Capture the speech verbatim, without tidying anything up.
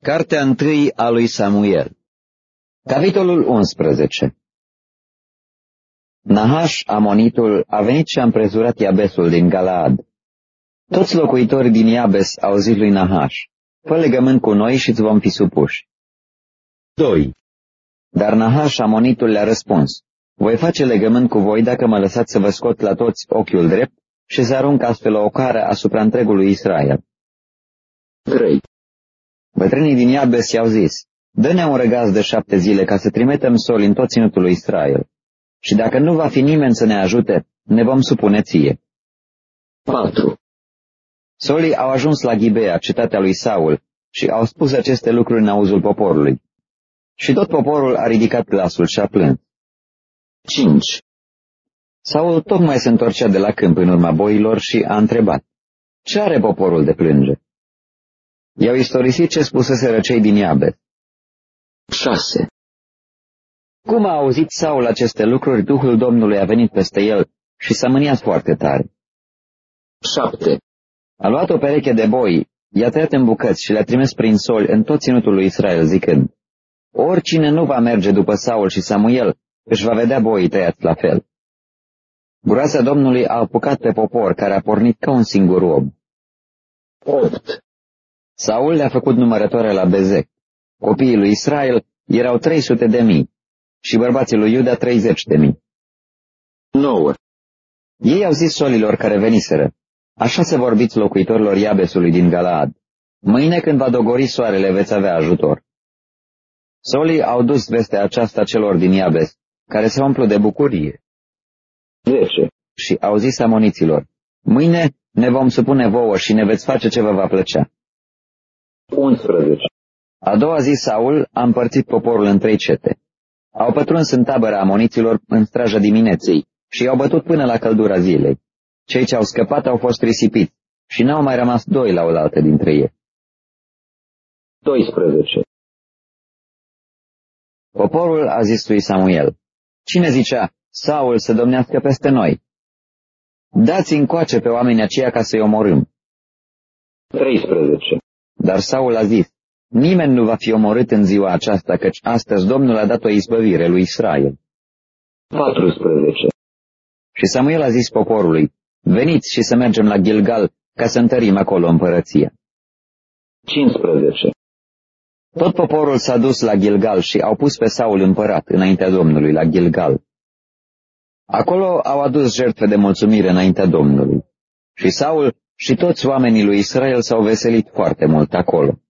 Cartea întâi a lui Samuel. Capitolul unsprezece. Nahaș, amonitul, a venit și a împrezurat Iabesul din Galaad. Toți locuitorii din Iabes au zis lui Nahaș: fă legământ cu noi și îți vom fi supuși. doi. Dar Nahaș, amonitul, le-a răspuns: voi face legământ cu voi dacă mă lăsați să vă scot la toți ochiul drept și să arunc astfel o ocară asupra întregului Israel. trei. Bătrânii din Iabes i-au zis: dă-ne un răgaz de șapte zile ca să trimitem soli în tot ținutul lui Israel. Și dacă nu va fi nimeni să ne ajute, ne vom supune ție. patru. Solii au ajuns la Ghibea, cetatea lui Saul, și au spus aceste lucruri în auzul poporului. Și tot poporul a ridicat glasul și a plâns. cinci. Saul tocmai se întorcea de la câmp în urma boilor și a întrebat: ce are poporul de plânge? I-au istorisit ce spuseseră cei din Iabes. șase. Cum a auzit Saul aceste lucruri, Duhul Domnului a venit peste el și s-a mâniat foarte tare. șapte. A luat o pereche de boi, i-a tăiat în bucăți și le-a trimis prin soli în tot ținutul lui Israel, zicând: oricine nu va merge după Saul și Samuel, își va vedea boii tăiați la fel. Groasa Domnului a apucat pe popor, care a pornit ca un singur om. opt. Saul le-a făcut numărătoare la Bezec. Copiii lui Israel erau trei sute de mii și bărbații lui Iuda treizeci de mii. nouă. Ei au zis solilor care veniseră: așa să vorbiți locuitorilor Iabesului din Galaad: mâine când va dogori soarele veți avea ajutor. Solii au dus vestea aceasta celor din Iabes, care se umplu de bucurie. zece. Și au zis amoniților: mâine ne vom supune vouă și ne veți face ce vă va plăcea. unsprezece. A doua zi Saul a împărțit poporul în trei cete. Au pătruns în tabăra amoniților în straja dimineții și i-au bătut până la căldura zilei. Cei ce au scăpat au fost risipiți și n-au mai rămas doi la oaltă dintre ei. doisprezece. Poporul a zis lui Samuel: cine zicea: Saul să domnească peste noi? Dați încoace pe oamenii aceia ca să-i omorâm. treisprezece. Dar Saul a zis: nimeni nu va fi omorât în ziua aceasta, căci astăzi Domnul a dat o izbăvire lui Israel. paisprezece. Și Samuel a zis poporului: veniți și să mergem la Gilgal, ca să întărim acolo împărăția. cincisprezece. Tot poporul s-a dus la Gilgal și au pus pe Saul împărat înaintea Domnului la Gilgal. Acolo au adus jertfe de mulțumire înaintea Domnului. Și Saul și toți oamenii lui Israel s-au veselit foarte mult acolo.